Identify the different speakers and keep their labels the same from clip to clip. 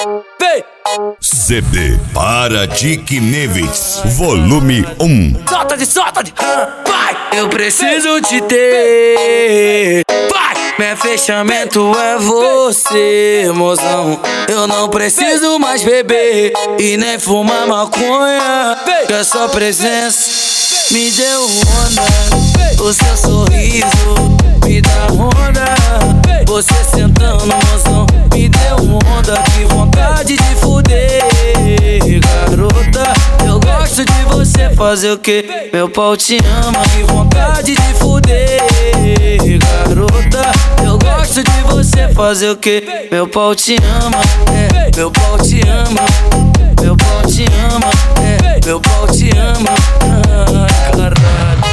Speaker 1: Vem!
Speaker 2: CD para Dick Neves, volume 1.
Speaker 1: Solta de vai! Eu preciso te ter, vai! Meu fechamento é você, mozão. Eu não preciso mais beber e nem fumar maconha, que a sua presença me deu onda. O seu sorriso me dá onda. Você sentando, mozão, me deu onda. Que vontade de fuder, garota. Eu gosto de você fazer o que? Meu pau te ama. Que vontade de fuder, garota. Eu gosto de você fazer o que? Meu pau te ama, meu pau te ama. Meu pau te ama, meu pau te ama. Caralho.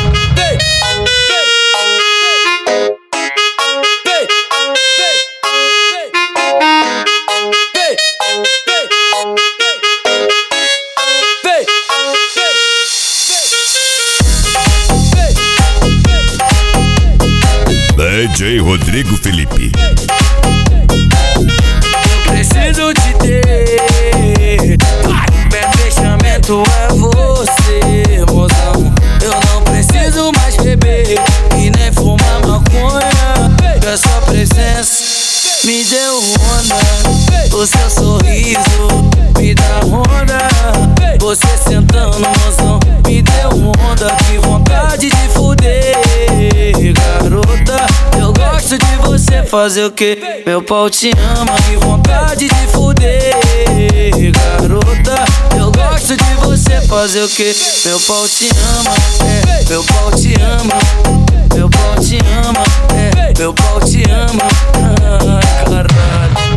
Speaker 2: DJ Rodrigo Felipe.
Speaker 1: Preciso te ter, meu fechamento é você, mozão. Eu não preciso mais beber e nem fumar maconha, que a sua presença me deu onda. O seu sorriso me dá onda. Você sentando, mozão, me deu onda. Que vontade de fuder, garota. Eu gosto de você fazer o que? Meu pau te ama. Que vontade de fuder, garota. Eu gosto de você fazer o que? Meu pau te ama, meu pau te ama. Meu pau te ama, meu pau te ama. Caralho.